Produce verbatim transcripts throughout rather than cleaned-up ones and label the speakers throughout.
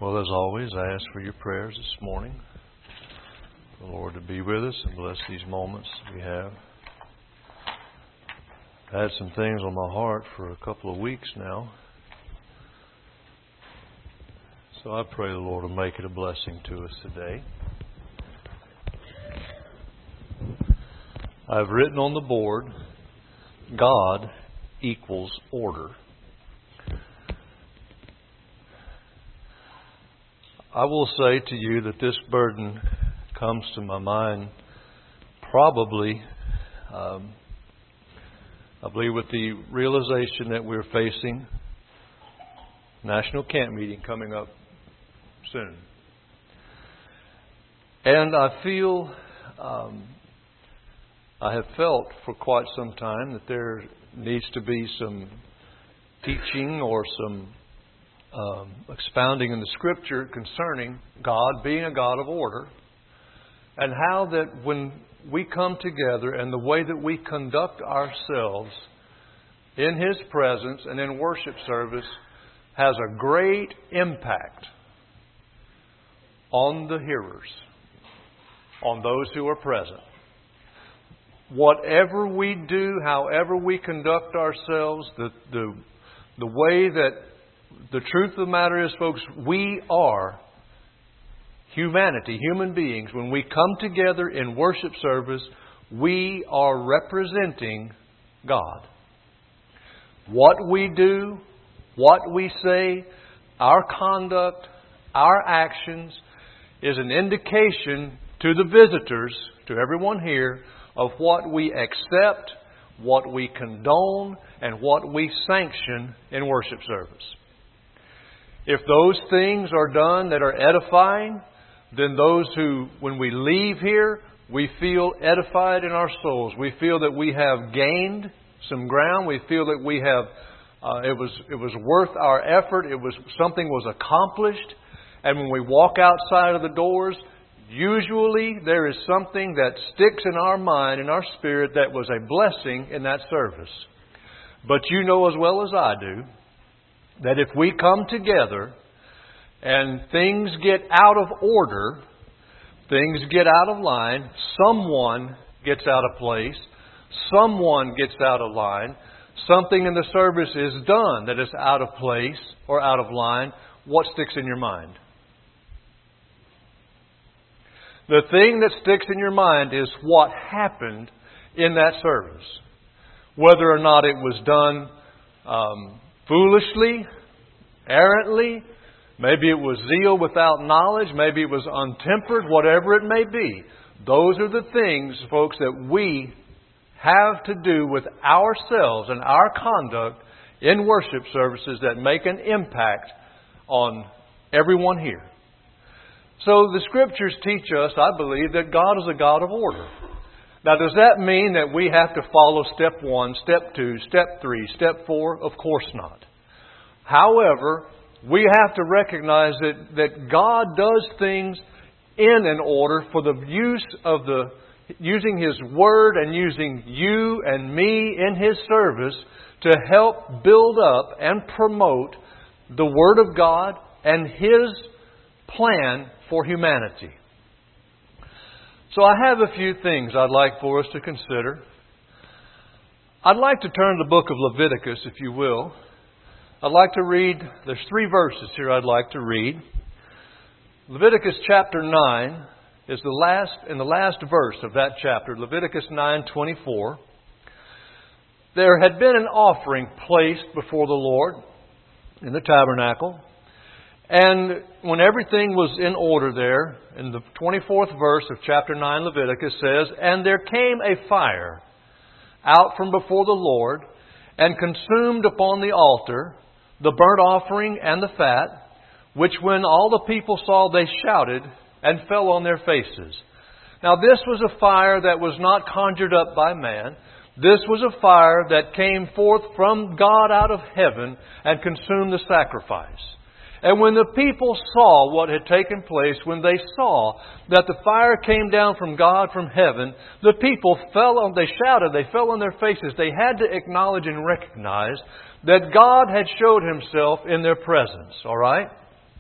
Speaker 1: Well, as always, I ask for your prayers this morning. For the Lord to be with us and bless these moments we have. I had some things on my heart for a couple of weeks now. So I pray the Lord will make it a blessing to us today. I've written on the board, God equals order. I will say to you that this burden comes to my mind probably, um, I believe, with the realization that we're facing National Camp Meeting coming up soon. And I feel, um, I have felt for quite some time that there needs to be some teaching or some Um, expounding in the Scripture concerning God being a God of order, and how that when we come together and the way that we conduct ourselves in His presence and in worship service has a great impact on the hearers, on those who are present. Whatever we do, however we conduct ourselves, the the the way that The truth of the matter is, folks, we are humanity, human beings. When we come together in worship service, we are representing God. What we do, what we say, our conduct, our actions is an indication to the visitors, to everyone here, of what we accept, what we condone, and what we sanction in worship service. If those things are done that are edifying, then those who, when we leave here, we feel edified in our souls. We feel that we have gained some ground. We feel that we have, uh, it was it was worth our effort. It was something was accomplished. And when we walk outside of the doors, usually there is something that sticks in our mind, in our spirit, that was a blessing in that service. But you know as well as I do, that if we come together and things get out of order, things get out of line, someone gets out of place, someone gets out of line, something in the service is done that is out of place or out of line, what sticks in your mind? The thing that sticks in your mind is what happened in that service. Whether or not it was done um, foolishly, errantly, maybe it was zeal without knowledge, maybe it was untempered, whatever it may be. Those are the things, folks, that we have to do with ourselves and our conduct in worship services that make an impact on everyone here. So the Scriptures teach us, I believe, that God is a God of order. Now, does that mean that we have to follow step one, step two, step three, step four? Of course not. However, we have to recognize that, that God does things in an order for the use of the, using His Word and using you and me in His service to help build up and promote the Word of God and His plan for humanity. So I have a few things I'd like for us to consider. I'd like to turn to the book of Leviticus, if you will. I'd like to read, there's three verses here I'd like to read. Leviticus chapter nine is the last, in the last verse of that chapter, Leviticus nine twenty-four. There had been an offering placed before the Lord in the tabernacle. And when everything was in order there, in the twenty-fourth verse of chapter nine, Leviticus says, "And there came a fire out from before the Lord, and consumed upon the altar the burnt offering and the fat, which when all the people saw, they shouted and fell on their faces." Now this was a fire that was not conjured up by man. This was a fire that came forth from God out of heaven and consumed the sacrifice. And when the people saw what had taken place, when they saw that the fire came down from God from heaven, the people fell on, they shouted, they fell on their faces. They had to acknowledge and recognize that God had showed Himself in their presence. All right?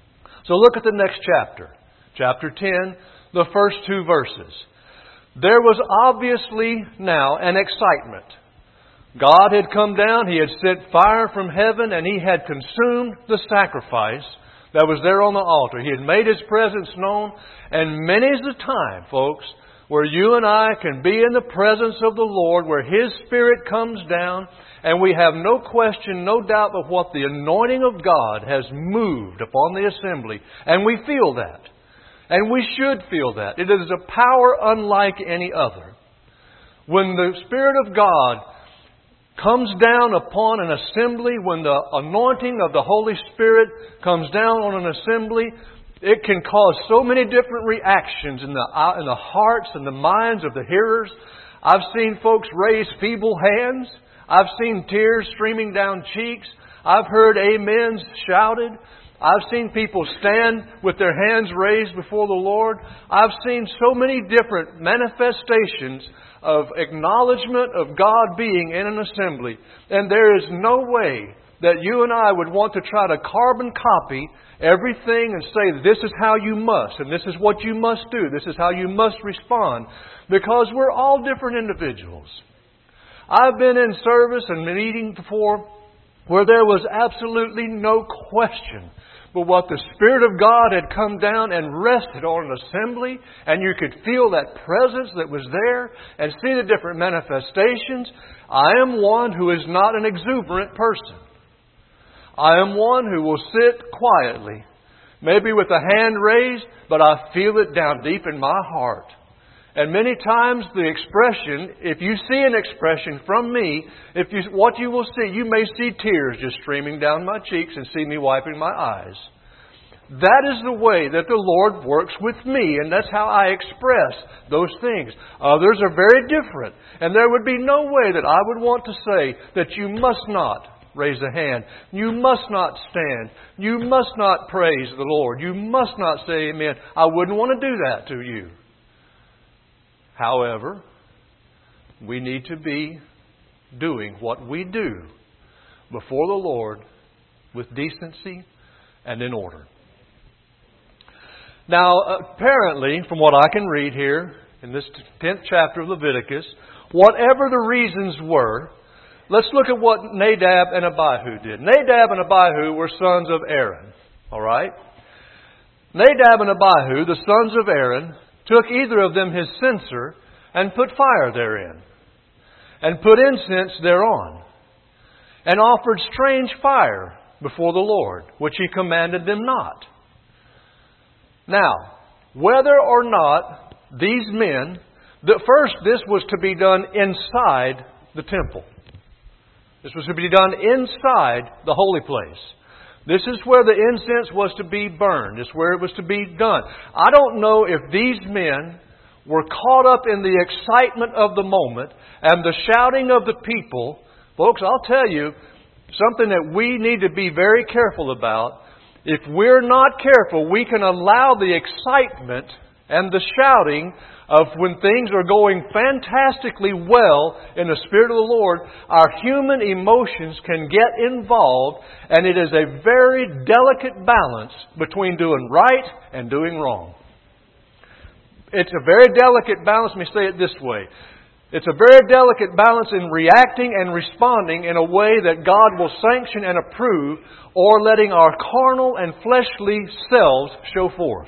Speaker 1: So look at the next chapter. Chapter ten, the first two verses. There was obviously now an excitement. God had come down, He had sent fire from heaven, and He had consumed the sacrifice that was there on the altar. He had made His presence known, and many's the time, folks, where you and I can be in the presence of the Lord, where His Spirit comes down, and we have no question, no doubt but what the anointing of God has moved upon the assembly. And we feel that. And we should feel that. It is a power unlike any other. When the Spirit of God comes down upon an assembly, when the anointing of the Holy Spirit comes down on an assembly, it can cause so many different reactions in the, in the hearts and the minds of the hearers. I've seen folks raise feeble hands. I've seen tears streaming down cheeks. I've heard amens shouted. I've seen people stand with their hands raised before the Lord. I've seen so many different manifestations of acknowledgement of God being in an assembly. And there is no way that you and I would want to try to carbon copy everything and say, this is how you must, and this is what you must do, this is how you must respond, because we're all different individuals. I've been in service and meeting before where there was absolutely no question but what the Spirit of God had come down and rested on an assembly, and you could feel that presence that was there and see the different manifestations. I am one who is not an exuberant person. I am one who will sit quietly, maybe with a hand raised, but I feel it down deep in my heart. And many times the expression, if you see an expression from me, if you, what you will see, you may see tears just streaming down my cheeks and see me wiping my eyes. That is the way that the Lord works with me, and that's how I express those things. Others are very different, and there would be no way that I would want to say that you must not raise a hand. You must not stand. You must not praise the Lord. You must not say amen. I wouldn't want to do that to you. However, we need to be doing what we do before the Lord with decency and in order. Now, apparently, from what I can read here in this tenth chapter of Leviticus, whatever the reasons were, let's look at what Nadab and Abihu did. Nadab and Abihu were sons of Aaron. All right? Nadab and Abihu, the sons of Aaron, took either of them his censer and put fire therein, and put incense thereon, and offered strange fire before the Lord, which He commanded them not. Now, whether or not these men, that first this was to be done inside the temple. This was to be done inside the holy place. This is where the incense was to be burned. It's where it was to be done. I don't know if these men were caught up in the excitement of the moment and the shouting of the people. Folks, I'll tell you something that we need to be very careful about. If we're not careful, we can allow the excitement and the shouting of when things are going fantastically well in the Spirit of the Lord, our human emotions can get involved, and it is a very delicate balance between doing right and doing wrong. It's a very delicate balance. Let me say it this way. It's a very delicate balance in reacting and responding in a way that God will sanction and approve, or letting our carnal and fleshly selves show forth.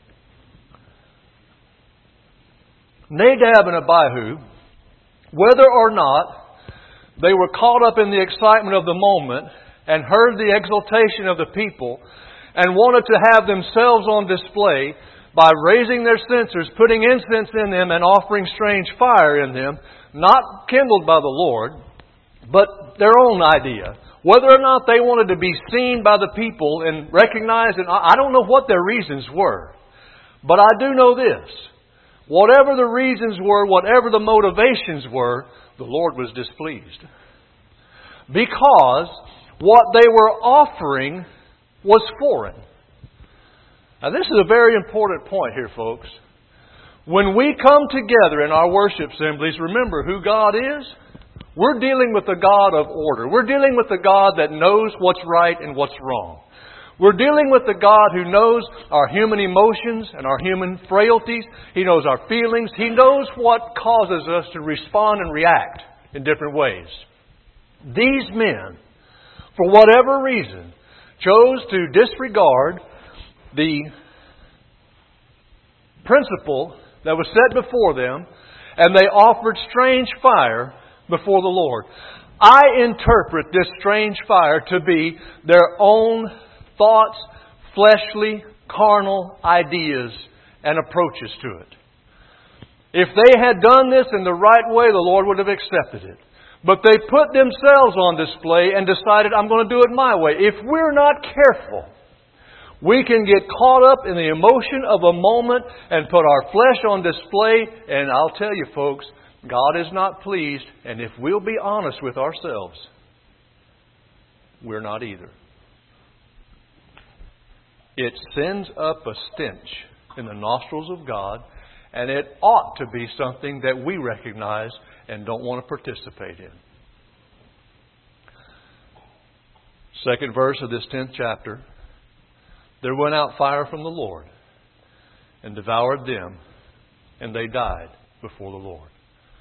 Speaker 1: Nadab and Abihu, whether or not they were caught up in the excitement of the moment and heard the exultation of the people and wanted to have themselves on display by raising their censers, putting incense in them and offering strange fire in them, not kindled by the Lord, but their own idea. Whether or not they wanted to be seen by the people and recognized, and I don't know what their reasons were, but I do know this. Whatever the reasons were, whatever the motivations were, the Lord was displeased. Because what they were offering was foreign. Now this is a very important point here, folks. When we come together in our worship assemblies, remember who God is. We're dealing with a God of order. We're dealing with a God that knows what's right and what's wrong. We're dealing with the God who knows our human emotions and our human frailties. He knows our feelings. He knows what causes us to respond and react in different ways. These men, for whatever reason, chose to disregard the principle that was set before them, and they offered strange fire before the Lord. I interpret this strange fire to be their own thoughts, fleshly, carnal ideas and approaches to it. If they had done this in the right way, the Lord would have accepted it. But they put themselves on display and decided, I'm going to do it my way. If we're not careful, we can get caught up in the emotion of a moment and put our flesh on display. And I'll tell you, folks, God is not pleased. And if we'll be honest with ourselves, we're not either. It sends up a stench in the nostrils of God, and it ought to be something that we recognize and don't want to participate in. Second verse of this tenth chapter. There went out fire from the Lord and devoured them, and they died before the Lord.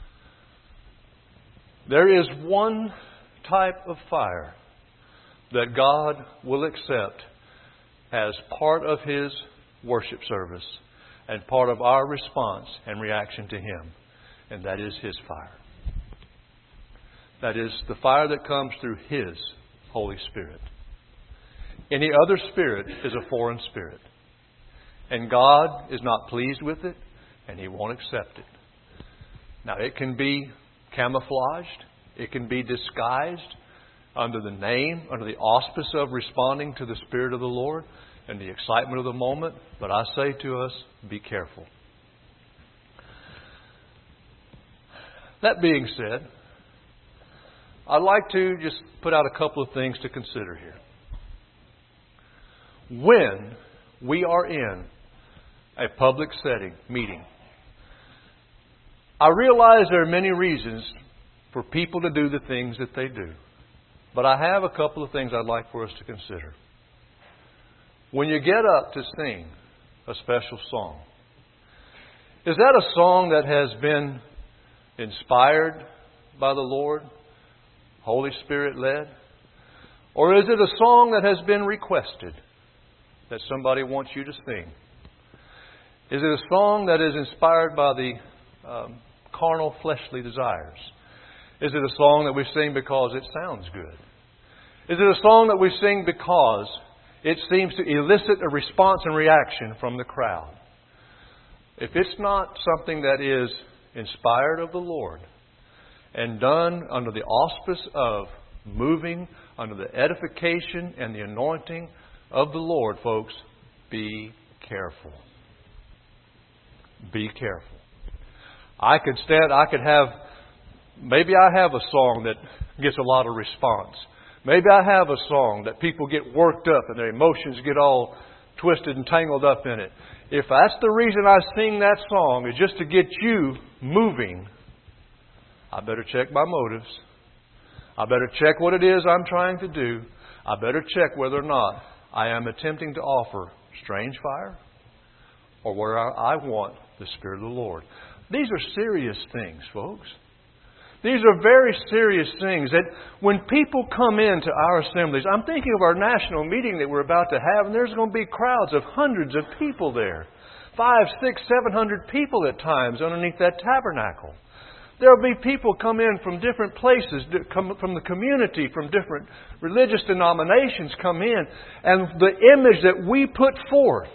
Speaker 1: There is one type of fire that God will accept as part of His worship service and part of our response and reaction to Him, and that is His fire. That is the fire that comes through His Holy Spirit. Any other spirit is a foreign spirit, and God is not pleased with it, and He won't accept it. Now, it can be camouflaged, it can be disguised under the name, under the auspice of responding to the Spirit of the Lord and the excitement of the moment. But I say to us, be careful. That being said, I'd like to just put out a couple of things to consider here. When we are in a public setting, meeting, I realize there are many reasons for people to do the things that they do. But I have a couple of things I'd like for us to consider. When you get up to sing a special song, is that a song that has been inspired by the Lord, Holy Spirit led? Or is it a song that has been requested that somebody wants you to sing? Is it a song that is inspired by the um, carnal, fleshly desires? Is it a song that we sing because it sounds good? Is it a song that we sing because it seems to elicit a response and reaction from the crowd? If it's not something that is inspired of the Lord and done under the auspice of moving under the edification and the anointing of the Lord, folks, be careful. Be careful. I could stand, I could have, maybe I have a song that gets a lot of response. Maybe I have a song that people get worked up and their emotions get all twisted and tangled up in it. If that's the reason I sing that song, is just to get you moving, I better check my motives. I better check what it is I'm trying to do. I better check whether or not I am attempting to offer strange fire or where I want the Spirit of the Lord. These are serious things, folks. These are very serious things that when people come into our assemblies, I'm thinking of our national meeting that we're about to have, and there's going to be crowds of hundreds of people there. Five, six, seven hundred people at times underneath that tabernacle. There will be people come in from different places, come from the community, from different religious denominations come in. And the image that we put forth,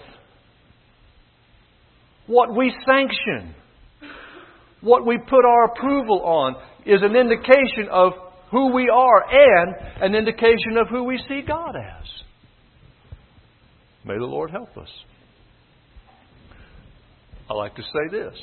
Speaker 1: what we sanction, what we put our approval on, is an indication of who we are and an indication of who we see God as. May the Lord help us. I like to say this.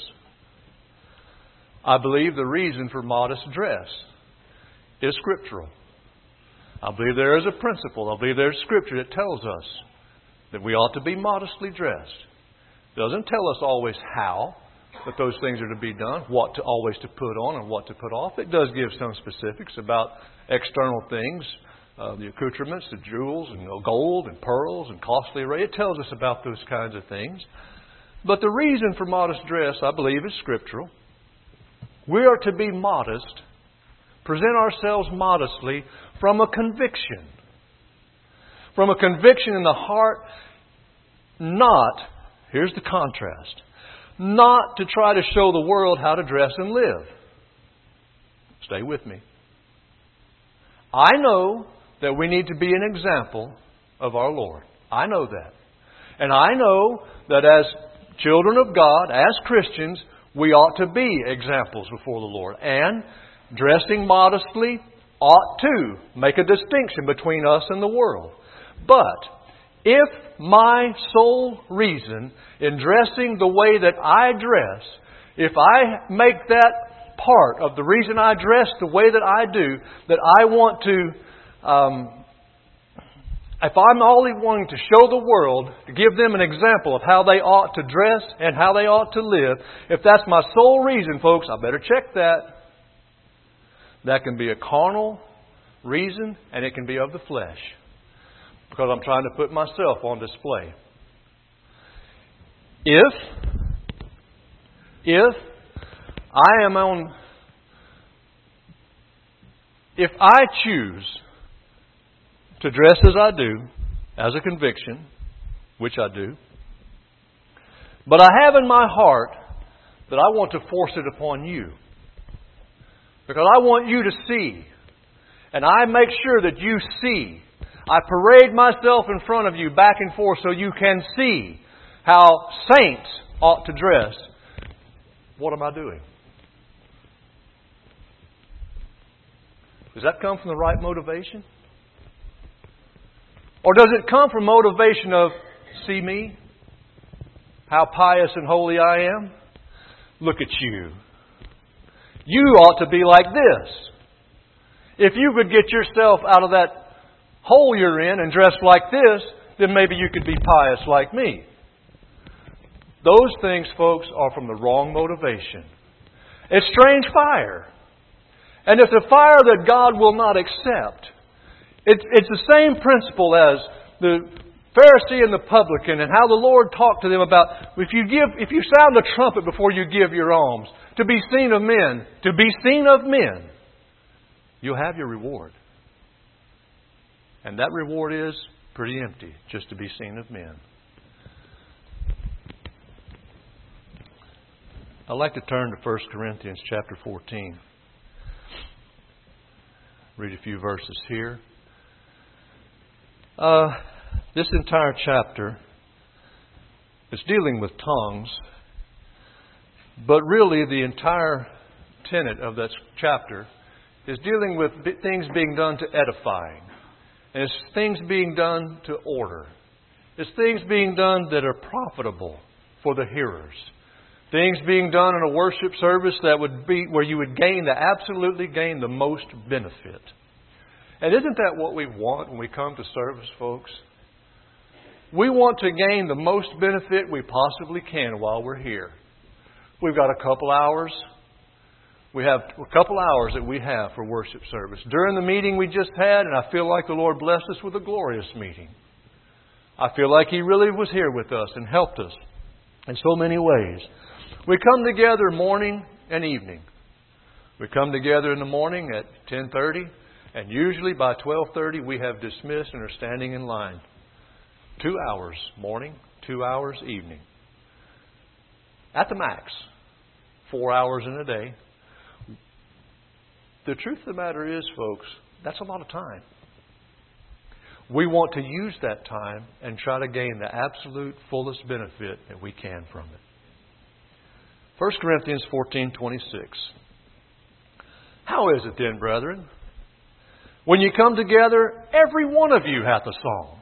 Speaker 1: I believe the reason for modest dress is scriptural. I believe there is a principle. I believe there's scripture that tells us that we ought to be modestly dressed. It doesn't tell us always how that those things are to be done, what to always to put on and what to put off. It does give some specifics about external things, uh, the accoutrements, the jewels and gold and pearls and costly array. It tells us about those kinds of things. But the reason for modest dress, I believe, is scriptural. We are to be modest, present ourselves modestly from a conviction. From a conviction in the heart, not, here's the contrast, not to try to show the world how to dress and live. Stay with me. I know that we need to be an example of our Lord. I know that. And I know that as children of God, as Christians, we ought to be examples before the Lord. And dressing modestly ought to make a distinction between us and the world. But if my sole reason in dressing the way that I dress, if I make that part of the reason I dress the way that I do, that I want to, um, if I'm only wanting to show the world, to give them an example of how they ought to dress and how they ought to live, if that's my sole reason, folks, I better check that. That can be a carnal reason, and it can be of the flesh. Because I'm trying to put myself on display. If, if I am on, if I choose to dress as I do, as a conviction, which I do, but I have in my heart that I want to force it upon you. Because I want you to see. And I make sure that you see. I parade myself in front of you back and forth so you can see how saints ought to dress. What am I doing? Does that come from the right motivation? Or does it come from motivation of, see me? How pious and holy I am? Look at you. You ought to be like this. If you could get yourself out of that hole you're in and dress like this, then maybe you could be pious like me. Those things, folks, are from the wrong motivation. It's strange fire. And it's a fire that God will not accept. It's, it's the same principle as the Pharisee and the publican and how the Lord talked to them about if you give, if you sound a trumpet before you give your alms, to be seen of men, to be seen of men, you'll have your reward. And that reward is pretty empty, just to be seen of men. I'd like to turn to First Corinthians chapter fourteen. Read a few verses here. Uh, this entire chapter is dealing with tongues, but really the entire tenet of that chapter is dealing with things being done to edifying. And it's things being done to order. It's things being done that are profitable for the hearers. Things being done in a worship service that would be where you would gain the absolutely gain the most benefit. And isn't that what we want when we come to service, folks? We want to gain the most benefit we possibly can while we're here. We've got a couple hours. We have a couple hours that we have for worship service. During the meeting we just had, and I feel like the Lord blessed us with a glorious meeting. I feel like He really was here with us and helped us in so many ways. We come together morning and evening. We come together in the morning at ten thirty, and usually by twelve thirty we have dismissed and are standing in line. Two hours morning, two hours evening. At the max. Four hours in a day. The truth of the matter is, folks, that's a lot of time. We want to use that time and try to gain the absolute fullest benefit that we can from it. First Corinthians fourteen twenty-six. How is it then, brethren? When you come together, every one of you hath a song,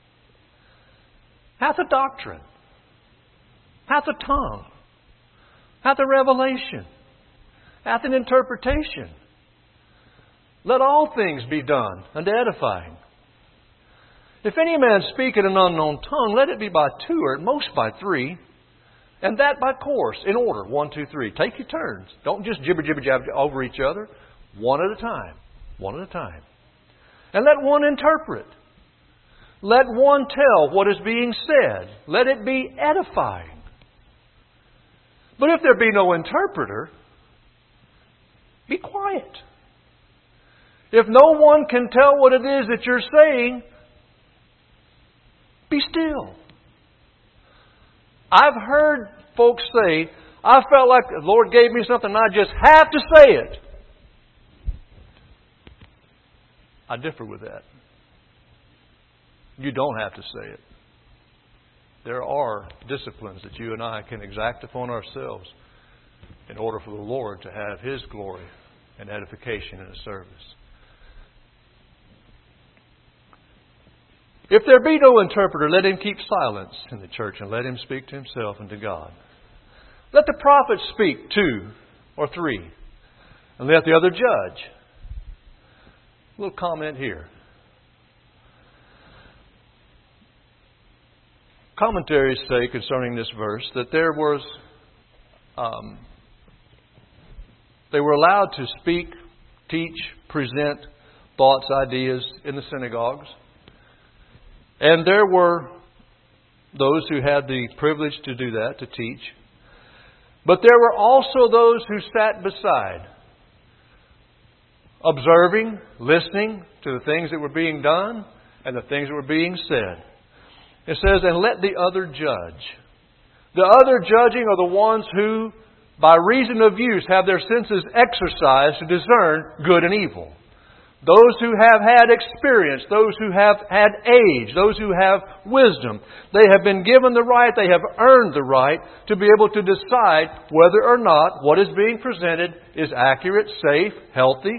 Speaker 1: hath a doctrine, hath a tongue, hath a revelation, hath an interpretation. Let all things be done unto edifying. If any man speak in an unknown tongue, let it be by two or at most by three, and that by course, in order, one, two, three. Take your turns. Don't just jibber, jibber, jab over each other. One at a time. One at a time. And let one interpret. Let one tell what is being said. Let it be edifying. But if there be no interpreter, be quiet. If no one can tell what it is that you're saying, be still. I've heard folks say, I felt like the Lord gave me something and I just have to say it. I differ with that. You don't have to say it. There are disciplines that you and I can exact upon ourselves in order for the Lord to have His glory and edification in His service. If there be no interpreter, let him keep silence in the church and let him speak to himself and to God. Let the prophets speak two or three, and let the other judge. A little comment here. Commentaries say concerning this verse that there was, um, they were allowed to speak, teach, present thoughts, ideas in the synagogues. And there were those who had the privilege to do that, to teach. But there were also those who sat beside, observing, listening to the things that were being done and the things that were being said. It says, and let the other judge. The other judging are the ones who, by reason of use, have their senses exercised to discern good and evil. Those who have had experience, those who have had age, those who have wisdom, they have been given the right, they have earned the right to be able to decide whether or not what is being presented is accurate, safe, healthy.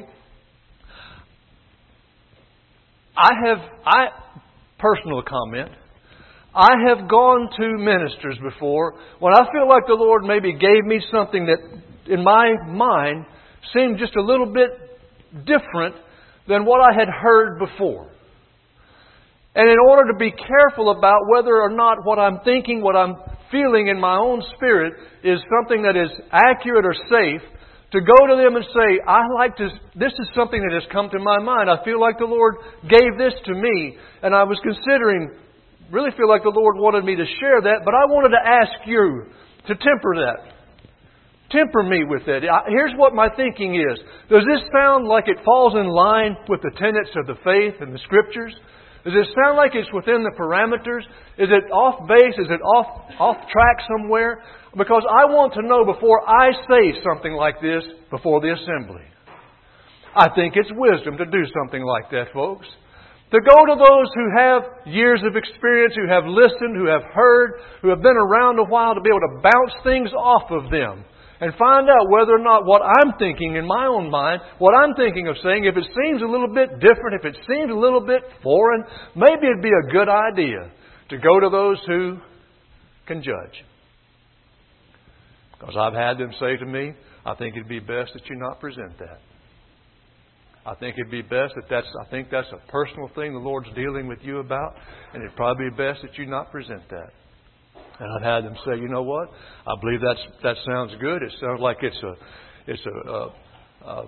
Speaker 1: I have, I, personal comment, I have gone to ministers before when I feel like the Lord maybe gave me something that in my mind seemed just a little bit different than what I had heard before. And in order to be careful about whether or not what I'm thinking, what I'm feeling in my own spirit is something that is accurate or safe, to go to them and say, I like to, this is something that has come to my mind. I feel like the Lord gave this to me. And I was considering, really feel like the Lord wanted me to share that, but I wanted to ask you to temper that. Temper me with it. Here's what my thinking is. Does this sound like it falls in line with the tenets of the faith and the Scriptures? Does it sound like it's within the parameters? Is it off base? Is it off, off track somewhere? Because I want to know before I say something like this before the assembly. I think it's wisdom to do something like that, folks. To go to those who have years of experience, who have listened, who have heard, who have been around a while, to be able to bounce things off of them. And find out whether or not what I'm thinking in my own mind, what I'm thinking of saying, if it seems a little bit different, if it seems a little bit foreign, maybe it'd be a good idea to go to those who can judge. Because I've had them say to me, I think it'd be best that you not present that. I think it'd be best that that's, I think that's a personal thing the Lord's dealing with you about, and it'd probably be best that you not present that. And I've had them say, you know what? I believe that's, that sounds good. It sounds like it's a, it's a, uh, um,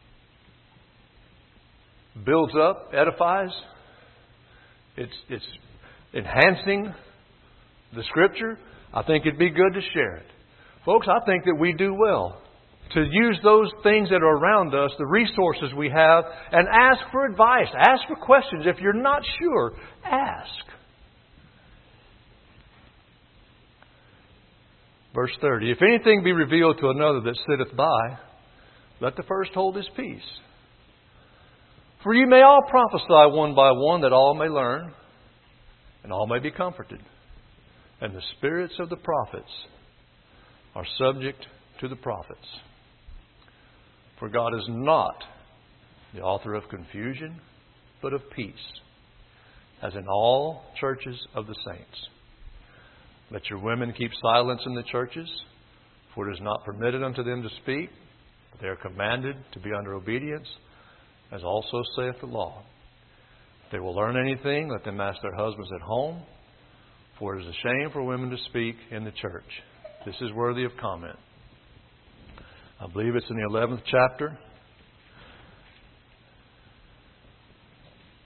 Speaker 1: builds up, edifies. It's, it's enhancing the Scripture. I think it'd be good to share it. Folks, I think that we do well to use those things that are around us, the resources we have, and ask for advice. Ask for questions. If you're not sure, ask. Verse thirty, if anything be revealed to another that sitteth by, let the first hold his peace. For you may all prophesy one by one, that all may learn, and all may be comforted. And the spirits of the prophets are subject to the prophets. For God is not the author of confusion, but of peace, as in all churches of the saints. Let your women keep silence in the churches, for it is not permitted unto them to speak, but they are commanded to be under obedience, as also saith the law. If they will learn anything, let them ask their husbands at home, for it is a shame for women to speak in the church. This is worthy of comment. I believe it's in the eleventh chapter.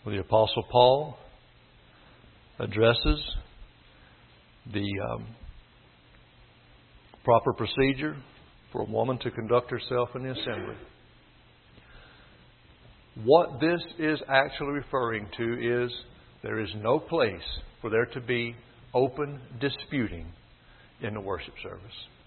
Speaker 1: where the Apostle Paul addresses the um, proper procedure for a woman to conduct herself in the assembly. What this is actually referring to is there is no place for there to be open disputing in the worship service.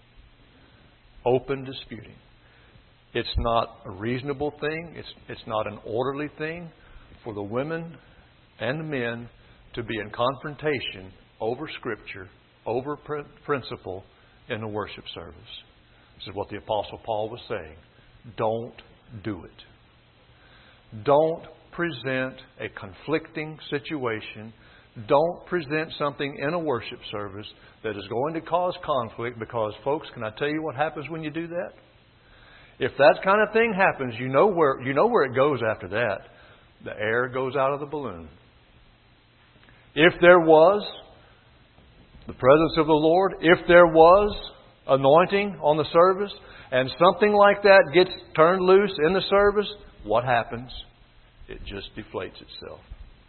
Speaker 1: Open disputing. It's not a reasonable thing. It's, it's not an orderly thing for the women and the men to be in confrontation over Scripture, over pr- principle in the worship service. This is what the Apostle Paul was saying. Don't do it. Don't present a conflicting situation. Don't present something in a worship service that is going to cause conflict, because, folks, can I tell you what happens when you do that? If that kind of thing happens, you know where you know where it goes after that. The air goes out of the balloon. If there was the presence of the Lord, if there was anointing on the service, and something like that gets turned loose in the service, what happens? It just deflates itself.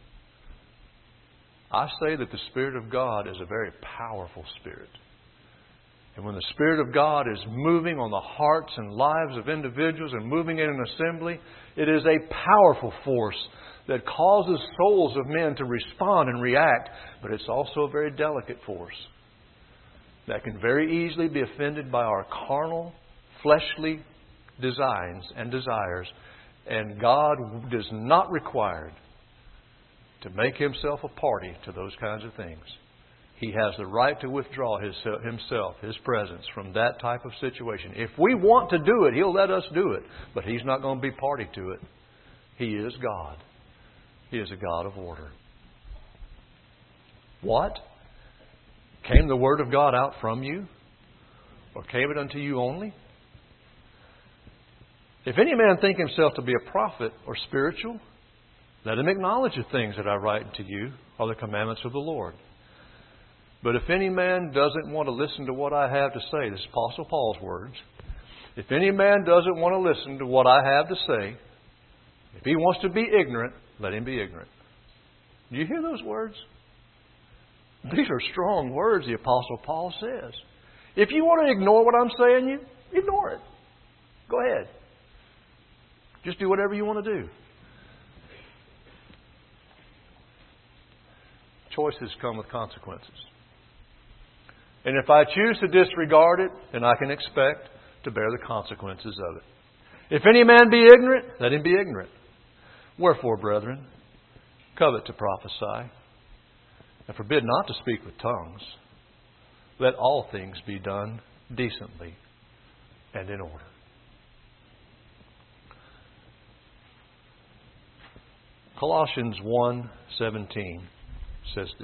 Speaker 1: I say that the Spirit of God is a very powerful Spirit. And when the Spirit of God is moving on the hearts and lives of individuals and moving in an assembly, it is a powerful force that causes souls of men to respond and react. But it's also a very delicate force that can very easily be offended by our carnal, fleshly designs and desires. And God is not required to make Himself a party to those kinds of things. He has the right to withdraw his, Himself, His presence from that type of situation. If we want to do it, He'll let us do it. But He's not going to be party to it. He is God. He is a God of order. What? Came the Word of God out from you? Or came it unto you only? If any man think himself to be a prophet or spiritual, let him acknowledge the things that I write to you are the commandments of the Lord. But if any man doesn't want to listen to what I have to say, this is Apostle Paul's words. If any man doesn't want to listen to what I have to say, if he wants to be ignorant, let him be ignorant. Do you hear those words? These are strong words the Apostle Paul says. If you want to ignore what I'm saying, you ignore it. Go ahead. Just do whatever you want to do. Choices come with consequences. And if I choose to disregard it, then I can expect to bear the consequences of it. If any man be ignorant, let him be ignorant. Wherefore, brethren, covet to prophesy, and forbid not to speak with tongues. Let all things be done decently and in order. Colossians one seventeen says this.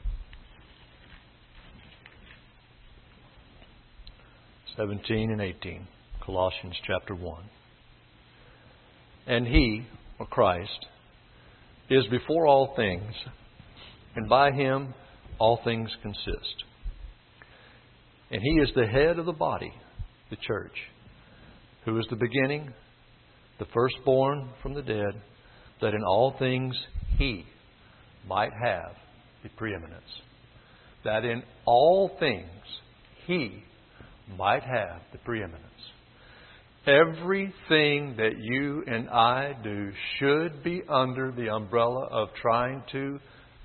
Speaker 1: seventeen and eighteen. Colossians chapter one. And He, or Christ, is before all things, and by Him all things consist. And He is the head of the body, the church, who is the beginning, the firstborn from the dead, that in all things He might have the preeminence. That in all things He might have the preeminence. Everything that you and I do should be under the umbrella of trying to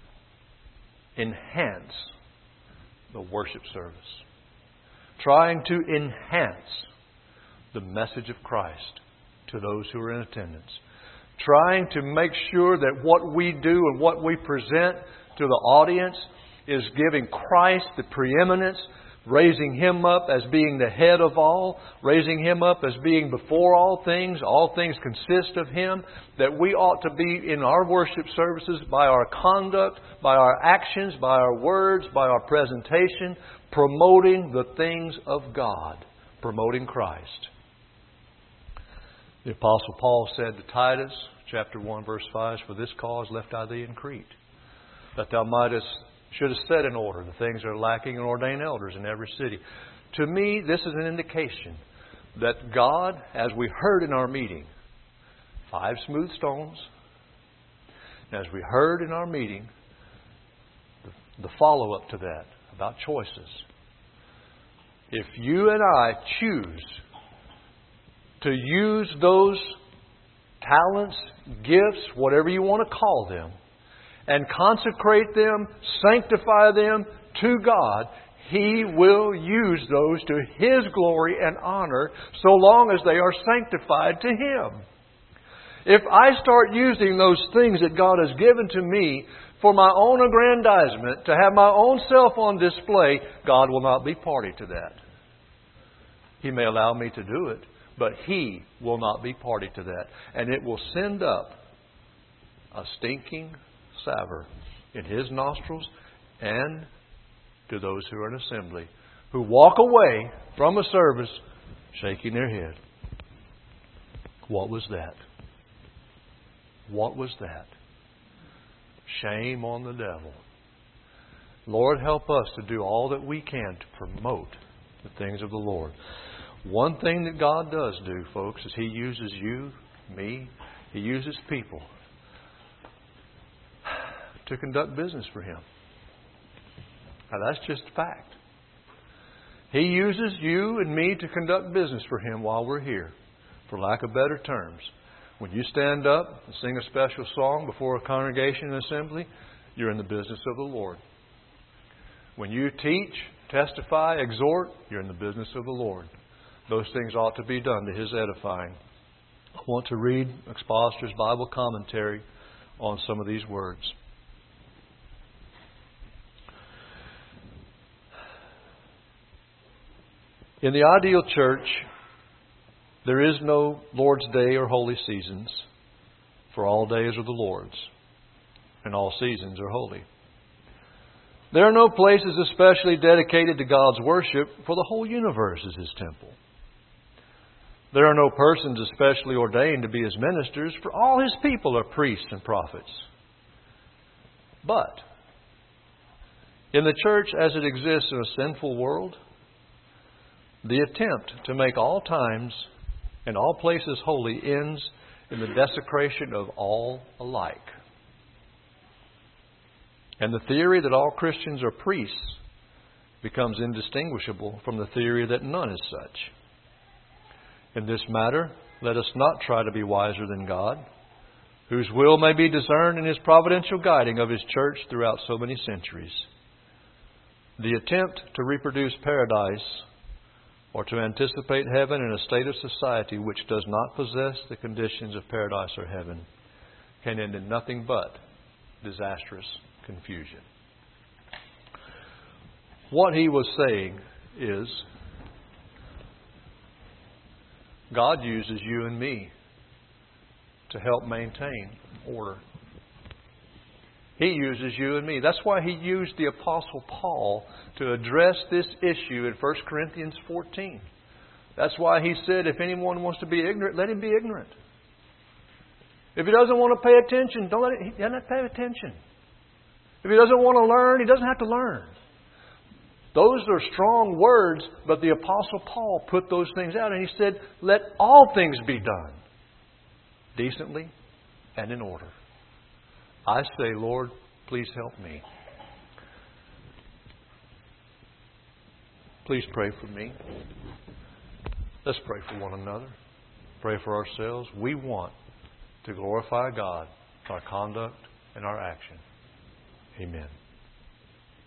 Speaker 1: enhance the worship service. Trying to enhance the message of Christ to those who are in attendance. Trying to make sure that what we do and what we present to the audience is giving Christ the preeminence, raising Him up as being the head of all, raising Him up as being before all things. All things consist of Him. That we ought to be in our worship services by our conduct, by our actions, by our words, by our presentation, promoting the things of God, promoting Christ. The Apostle Paul said to Titus, chapter one, verse five, For this cause left I thee in Crete, that thou mightest, should have set in order the things that are lacking, and ordain elders in every city. To me, this is an indication that God, as we heard in our meeting, five smooth stones, As we heard in our meeting, the, the follow-up to that about choices. If you and I choose to use those talents, gifts, whatever you want to call them, and consecrate them, sanctify them to God, He will use those to His glory and honor so long as they are sanctified to Him. If I start using those things that God has given to me for my own aggrandizement, to have my own self on display, God will not be party to that. He may allow me to do it, but He will not be party to that. And it will send up a stinking savour in His nostrils and to those who are in assembly, who walk away from a service shaking their head. What was that? What was that? Shame on the devil. Lord, help us to do all that we can to promote the things of the Lord. One thing that God does do, folks, is He uses you, me, He uses people to conduct business for Him. Now, that's just a fact. He uses you and me to conduct business for Him while we're here, for lack of better terms. When you stand up and sing a special song before a congregation and assembly, you're in the business of the Lord. When you teach, testify, exhort, you're in the business of the Lord. Those things ought to be done to His edifying. I want to read Expositor's Bible commentary on some of these words. In the ideal church, there is no Lord's Day or holy seasons, for all days are the Lord's, and all seasons are holy. There are no places especially dedicated to God's worship, for the whole universe is His temple. There are no persons especially ordained to be His ministers, for all His people are priests and prophets. But in the church as it exists in a sinful world, the attempt to make all times and all places holy ends in the desecration of all alike. And the theory that all Christians are priests becomes indistinguishable from the theory that none is such. In this matter, let us not try to be wiser than God, whose will may be discerned in His providential guiding of His church throughout so many centuries. The attempt to reproduce paradise or to anticipate heaven in a state of society which does not possess the conditions of paradise or heaven can end in nothing but disastrous confusion. What he was saying is, God uses you and me to help maintain order. He uses you and me. That's why He used the Apostle Paul to address this issue in First Corinthians fourteen. That's why he said, if anyone wants to be ignorant, let him be ignorant. If he doesn't want to pay attention, don't let it, he doesn't have to pay attention. If he doesn't want to learn, he doesn't have to learn. Those are strong words, but the Apostle Paul put those things out and he said, let all things be done decently and in order. I say, Lord, please help me. Please pray for me. Let's pray for one another. Pray for ourselves. We want to glorify God with our conduct and our action. Amen.